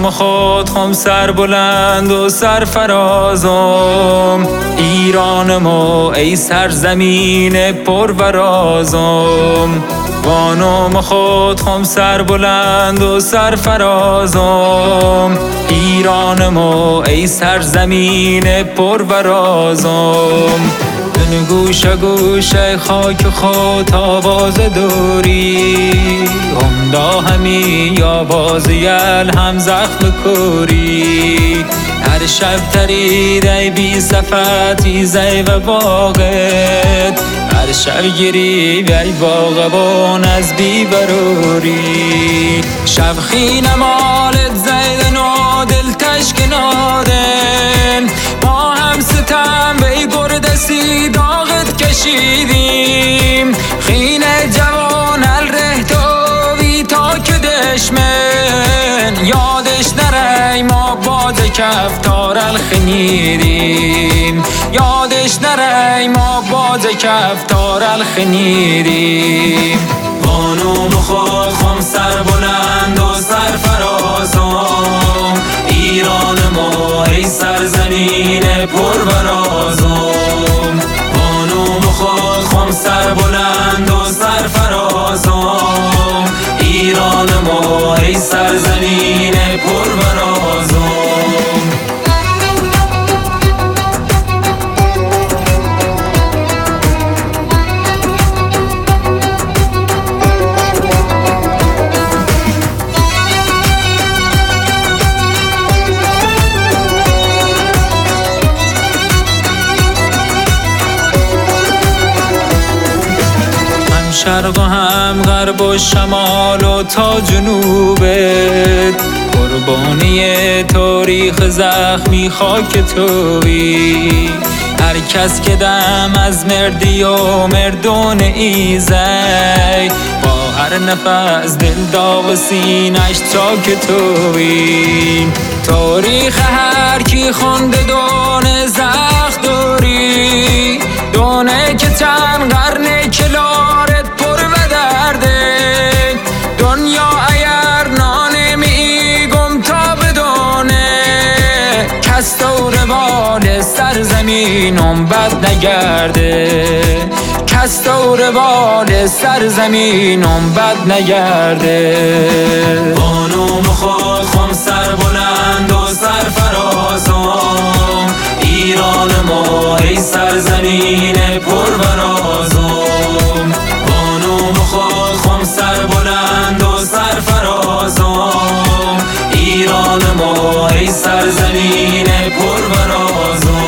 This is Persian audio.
نام خود خم سر بلند و سرفرازم، ایران ما ای سرزمین پرورازم. با نام خود خم سر بلند و سرفرازم، ایران ما ای سرزمین پرورازم. من گوشه گوشه خاک خود آواز دوری، همدا همی آواز یل هم زخم کوری. هر شب ترید ای بی صفتی زی و باغت، هر شب گیری ای باغبان از بی بروری. شب خین مالت زیدن و دل تشک نادن، ما هم ستم وی گردسی داغت کشیدیم. خین جوان الره توی تا که دشمن، یادش نره ما باز کفتار الخنیدیم. یادش نره ما باز کفتار الخنیدیم. بانو خود خم سر بلند و سرفرازم، ایران ما ای سرزمین پرورازم. بانو خود خم سر بلند و سرفرازم، ایران ما ای سرزمین پرورازم. شرق و هم غرب و شمال و تا جنوبت، قربانی تاریخ زخمی خاک تویی. هر کس که دم از مردی و مردون ایزی، با هر نفس دل داغ سینش چاک تویی. تاریخ هر کی خونده دونه زخم داری، دونه که چند قرن کلارت پر و درده. دنیا اگر نانمی گم تا بدونه، کس دور بال سرزمینم بد نگرده. کس دور بال سرزمینم بد نگرده. بانو خود خم سر بلند و سرفرازم، ایران ما ای سرزمین پرورازم. بانو خود خم سر بلند و سرفرازم، ایران ما ای سرزمین پرورازم.